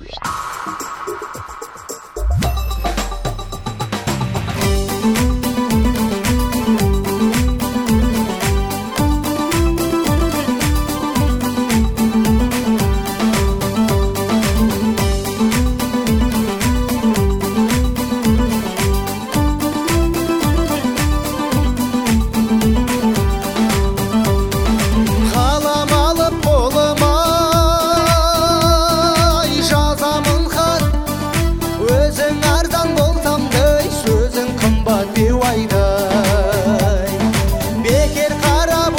Бекер қарап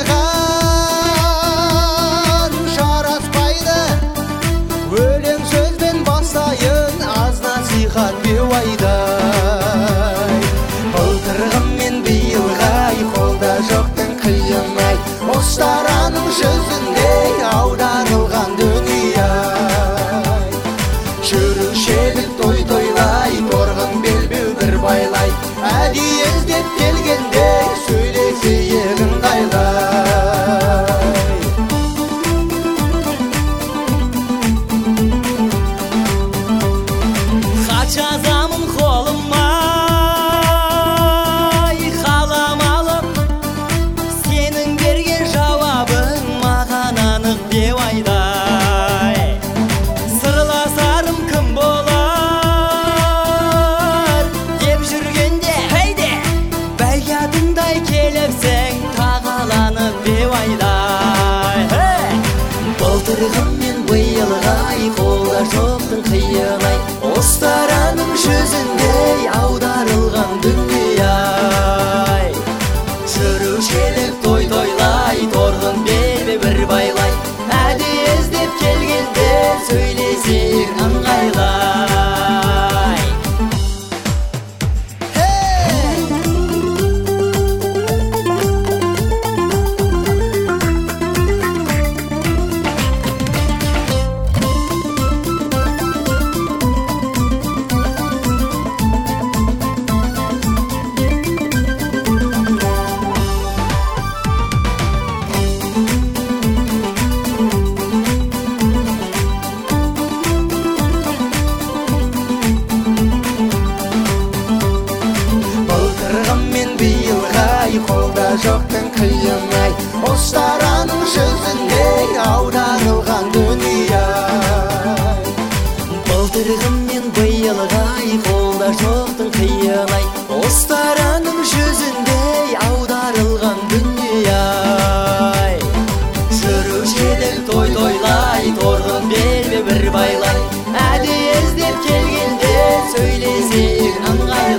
отырған жараспайды, өлең сөзбен бастайын аз насихат беуайдай. Былтырғы мен биылғай, қолда жоқтың қиын-ай, ұстараның жүзіндей аударылған дүние-ай. Жүрушелік той-тойлай, торғын белбеу бір байлай, әдейі іздеп келгенде сөйлесе егін қайлай. Хат жазамын қолыма, қалам алып, сенің берген жауабың маған анық деп айдай. Сырласарым кім болар деп жүргенде, хейде бәйгәтіңдай келіпсің тағаланып деп айдай. Былтырғы мен биылғай, қолда жоқтың қиын-ай, ұстараның жүзіндей аударылған дүние-ай. Жүрушелік той-тойлай, торғын белбе бір байлай, әдейі іздеп келгенде сөйлесең ыңғайлай. Қолда жоқтың қиын-ай, ұстараның жүзіндей аударылған дүние-ай. Былтырғы мен биылғай, қолда жоқтың қиын-ай, ұстараның жүзіндей аударылған дүние-ай. Жүрушелік той-тойлай, торғын белбе бір байлай, әдейі іздеп келгенде сөйлесең ыңғайлай.